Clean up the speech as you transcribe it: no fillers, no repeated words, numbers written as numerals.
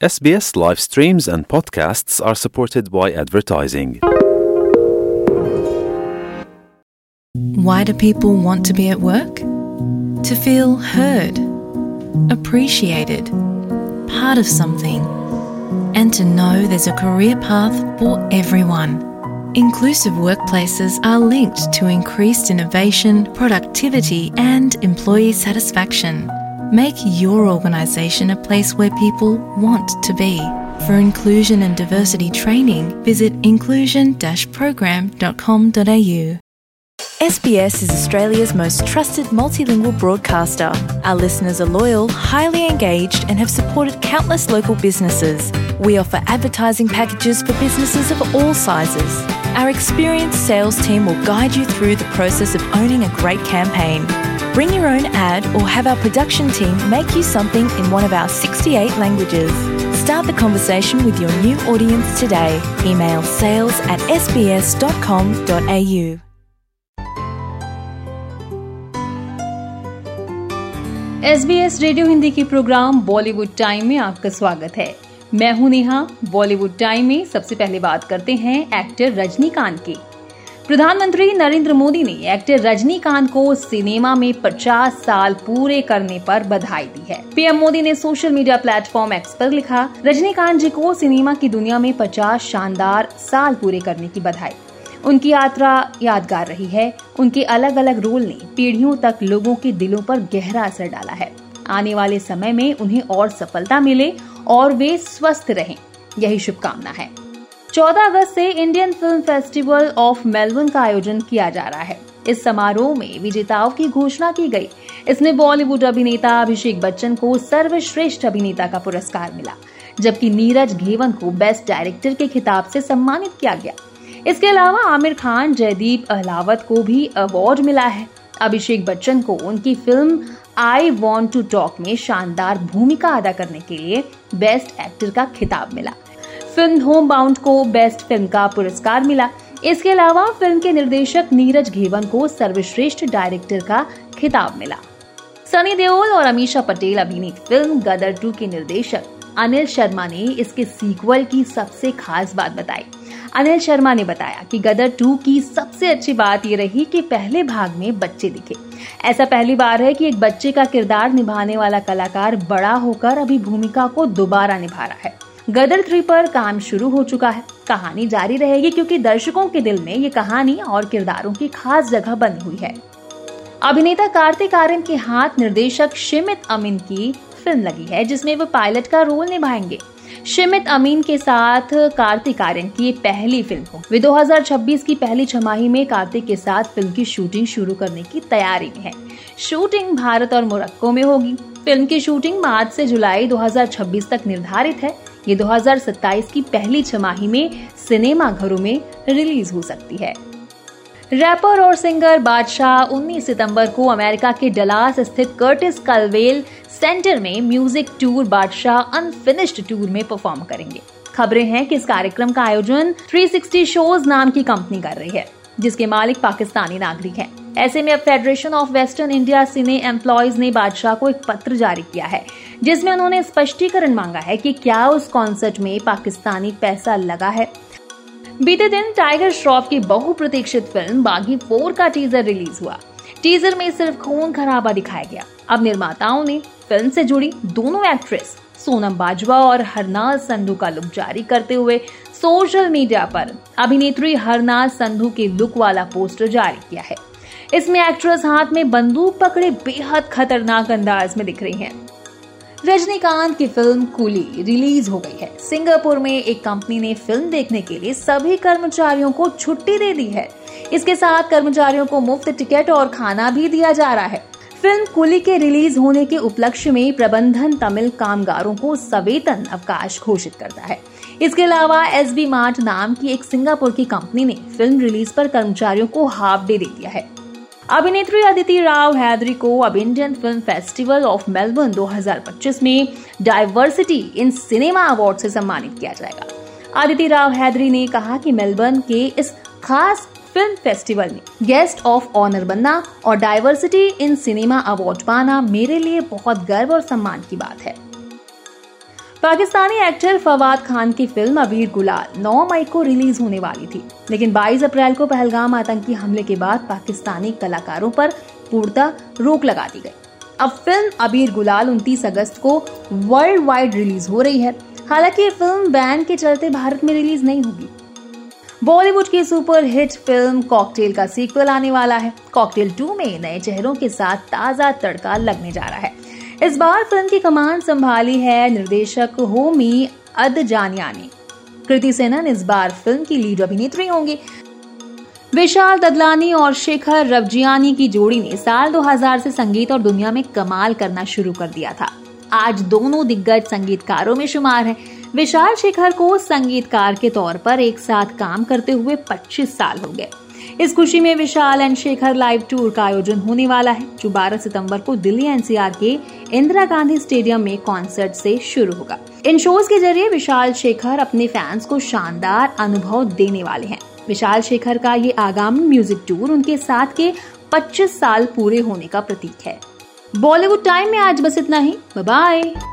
SBS live streams and podcasts are supported by advertising. Why do people want to be at work? To feel heard, appreciated, part of something, and to know there's a career path for everyone. Inclusive workplaces are linked to increased innovation, productivity, and employee satisfaction. Make your organisation a place where people want to be. For inclusion and diversity training, visit inclusion-program.com.au. SBS is Australia's most trusted multilingual broadcaster. Our listeners are loyal, highly engaged, and have supported countless local businesses. We offer advertising packages for businesses of all sizes. Our experienced sales team will guide you through the process of owning a great campaign. Bring your own ad or have our production team make you something in one of our 68 languages. Start the conversation with your new audience today. Email sales@sbs.com.au. SBS radio Hindi की program Bollywood time में आपका स्वागत है। मैं हूं Neha. Bollywood time में सबसे पहले बात करते हैं एक्टर रजनीकांत की। प्रधानमंत्री नरेंद्र मोदी ने एक्टर रजनीकांत को सिनेमा में 50 साल पूरे करने पर बधाई दी है। पीएम मोदी ने सोशल मीडिया प्लेटफॉर्म एक्स पर लिखा, रजनीकांत जी को सिनेमा की दुनिया में 50 शानदार साल पूरे करने की बधाई। उनकी यात्रा यादगार रही है। उनके अलग अलग रोल ने पीढ़ियों तक लोगों के दिलों पर गहरा असर डाला है। आने वाले समय में उन्हें और सफलता मिले और वे स्वस्थ रहें, यही शुभकामना है। 14 अगस्त से Indian film festival of Melbourne का आयोजन किया जा रहा है। इस समारोह में विजेताओं की घोषणा की गई। इसमें बॉलीवुड अभिनेता अभिषेक बच्चन को सर्वश्रेष्ठ अभिनेता का पुरस्कार मिला, जबकि नीरज घेवन को बेस्ट डायरेक्टर के खिताब से सम्मानित किया गया। इसके अलावा आमिर खान, जयदीप अहलावत को भी अवार्ड मिला है। अभिषेक बच्चन को उनकी film I want to talk में शानदार भूमिका अदा करने के लिए बेस्ट एक्टर का खिताब मिला। फिल्म होम बाउंड को बेस्ट फिल्म का पुरस्कार मिला। इसके अलावा फिल्म के निर्देशक नीरज घेवन को सर्वश्रेष्ठ डायरेक्टर का खिताब मिला। सनी देओल और अमीषा पटेल अभिनीत फिल्म गदर 2 के निर्देशक अनिल शर्मा ने इसके सीक्वल की सबसे खास बात बताई। अनिल शर्मा ने बताया कि गदर 2 की सबसे अच्छी बात ये रही कि पहले भाग में बच्चे दिखे। ऐसा पहली बार है कि एक बच्चे का किरदार निभाने वाला कलाकार बड़ा होकर अभी भूमिका को दोबारा निभा रहा है। गदर 3 पर काम शुरू हो चुका है। कहानी जारी रहेगी क्योंकि दर्शकों के दिल में ये कहानी और किरदारों की खास जगह बनी हुई है। अभिनेता कार्तिक आर्यन के हाथ निर्देशक शिमित अमीन की फिल्म लगी है, जिसमें वो पायलट का रोल निभाएंगे। शिमित अमीन के साथ कार्तिक आर्यन की ये पहली फिल्म हो। वे 2026 की पहली छमाही में कार्तिक के साथ फिल्म की शूटिंग शुरू करने की तैयारी में है। शूटिंग भारत और मोरक्को में होगी। फिल्म की शूटिंग मार्च से जुलाई 2026 तक निर्धारित है। ये 2027 की पहली छमाही में सिनेमा घरों में रिलीज हो सकती है। रैपर और सिंगर बादशाह 19 सितंबर को अमेरिका के डलास स्थित कर्टिस कल्वेल सेंटर में music tour Badshah unfinished tour में परफॉर्म करेंगे। खबरें हैं कि इस कार्यक्रम का आयोजन 360 शोज नाम की कंपनी कर रही है, जिसके मालिक पाकिस्तानी नागरिक हैं। ऐसे में अब federation of western India cine employees ने बादशाह को एक पत्र जारी किया है, जिसमें उन्होंने स्पष्टीकरण मांगा है कि क्या उस कॉन्सर्ट में पाकिस्तानी पैसा लगा है। बीते दिन टाइगर श्रॉफ की बहुप्रतीक्षित फिल्म बागी 4 का टीजर रिलीज हुआ। टीजर में सिर्फ खून खराबा दिखाया गया। अब निर्माताओं ने फिल्म से जुड़ी दोनों एक्ट्रेस सोनम बाजवा और हरनाज संधू का लुक जारी करते हुए सोशल मीडिया पर अभिनेत्री हरनाज संधू के लुक वाला पोस्टर जारी किया है। इसमें एक्ट्रेस हाथ में बंदूक पकड़े बेहद खतरनाक अंदाज में दिख रही हैं। रजनीकांत की फिल्म कूली रिलीज हो गई है। सिंगापुर में एक कंपनी ने फिल्म देखने के लिए सभी कर्मचारियों को छुट्टी दे दी है। इसके साथ कर्मचारियों को मुफ्त टिकट और खाना भी दिया जा रहा है। फिल्म कूली के रिलीज होने के उपलक्ष्य में प्रबंधन तमिल कामगारों को सवेतन अवकाश घोषित करता है। इसके अलावा एसबी मार्ट नाम की एक सिंगापुर की कंपनी ने फिल्म रिलीज पर कर्मचारियों को हाफ डे दे दिया है। अभिनेत्री अदिति राव हैदरी को अब Indian film festival of Melbourne 2025 में डाइवर्सिटी इन सिनेमा अवार्ड से सम्मानित किया जाएगा। अदिति राव हैदरी ने कहा कि मेलबर्न के इस खास फिल्म फेस्टिवल में गेस्ट ऑफ ऑनर बनना और डाइवर्सिटी इन सिनेमा अवार्ड पाना मेरे लिए बहुत गर्व और सम्मान की बात है। पाकिस्तानी एक्टर फवाद खान की फिल्म अबीर गुलाल 9 मई को रिलीज होने वाली थी, लेकिन 22 अप्रैल को पहलगाम आतंकी हमले के बाद पाकिस्तानी कलाकारों पर पूर्णतः रोक लगा दी गई। अब फिल्म अबीर गुलाल 29 अगस्त को वर्ल्ड वाइड रिलीज हो रही है। हालांकि ये फिल्म बैन के चलते भारत में रिलीज नहीं होगी। बॉलीवुड की सुपर हिट फिल्म कॉकटेल का सीक्वल आने वाला है। कॉकटेल 2 में नए चेहरों के साथ ताजा तड़का लगने जा रहा है। इस बार फिल्म की कमान संभाली है निर्देशक होमी अदजानिया ने। कृति सेनन इस बार फिल्म की लीड अभिनेत्री होंगी। विशाल ददलानी और शेखर रबजियानी की जोड़ी ने साल 2000 से संगीत और दुनिया में कमाल करना शुरू कर दिया था। आज दोनों दिग्गज संगीतकारों में शुमार हैं। विशाल शेखर को संगीतकार के तौर पर एक साथ काम करते हुए 25 साल हो गए। इस खुशी में Vishal and Shekhar live tour का आयोजन होने वाला है, जो 12 सितंबर को दिल्ली एनसीआर के इंदिरा गांधी स्टेडियम में कॉन्सर्ट से शुरू होगा। इन शोज के जरिए विशाल शेखर अपने फैंस को शानदार अनुभव देने वाले हैं। विशाल शेखर का ये आगामी म्यूजिक टूर उनके साथ के 25 साल पूरे होने का प्रतीक है। बॉलीवुड टाइम में आज बस इतना ही। Bye bye.